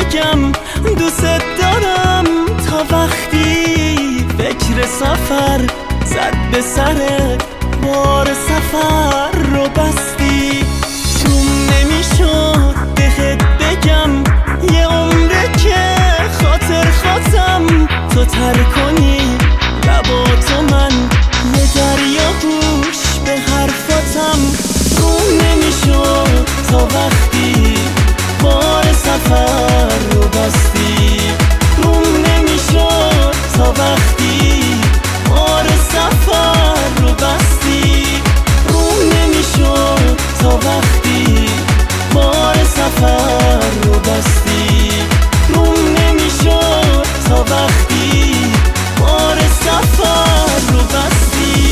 بگم دوست دارم تا وقتی فکر سفر زد به سرت بار سفر رو بستی. روم نمیشد بهت بگم یه عمره که خاطرم تو تر کنی لباتو من یه دریا گوش به حرفاتم. روم نمیشد تا وقتی بار سفر رو بستی. روم نمیشد تا وقتی بار سفر رو بستی. روم نمیشد تا وقتی بار سفر رو بستی. روم نمیشد تا وقتی بار سفر رو بستی.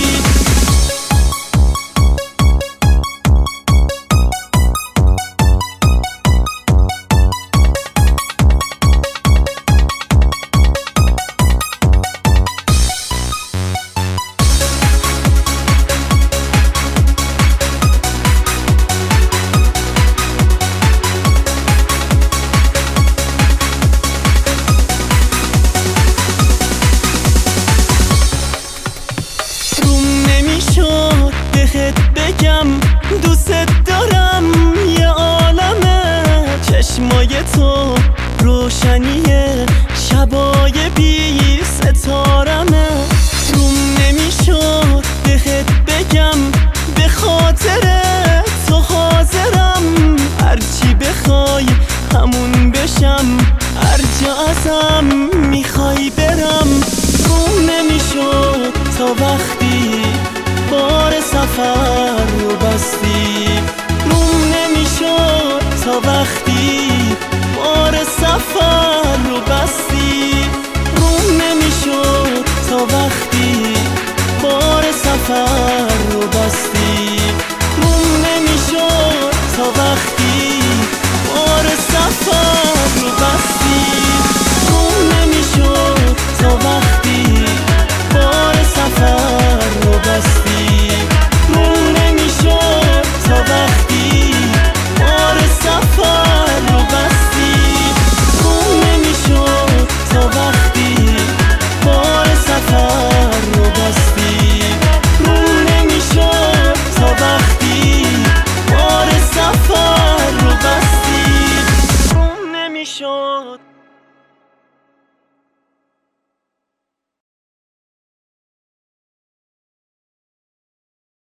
بگم دوست دارم یه عالمه چشمای تو روشنیه شبای بی ستارمه. روم نمیشد بهت بگم به خاطر تو حاضرم هرچی بخوای همون بشم هر جا ازم میخوای برم. روم نمیشد تا وقتی بار سفر رو